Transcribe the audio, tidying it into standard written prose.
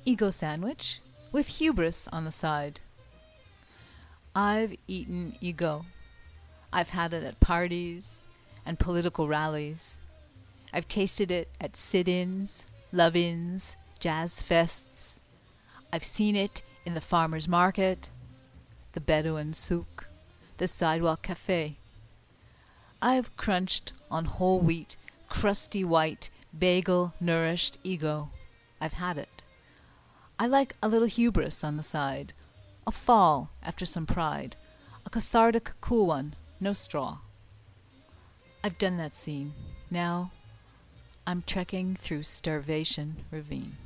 Ego sandwich with hubris on the side. I've eaten ego. I've had it at parties and political rallies. I've tasted it at sit-ins, love-ins, jazz fests. I've seen it in the farmer's market, the Bedouin souk, the sidewalk cafe. I've crunched on whole wheat, crusty white, bagel-nourished ego. I've had it. I like a little hubris on the side, a fall after some pride, a cathartic cool one, no straw. I've done that scene. Now I'm trekking through Starvation Ravine.